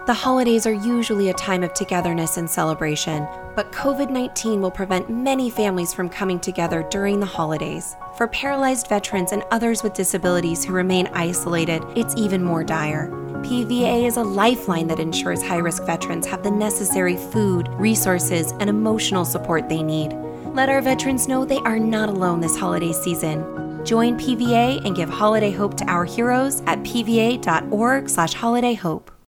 The holidays are usually a time of togetherness and celebration, but COVID-19 will prevent many families from coming together during the holidays. For paralyzed veterans and others with disabilities who remain isolated, it's even more dire. PVA is a lifeline that ensures high-risk veterans have the necessary food, resources, and emotional support they need. Let our veterans know they are not alone this holiday season. Join PVA and give holiday hope to our heroes at pva.org/holidayhope.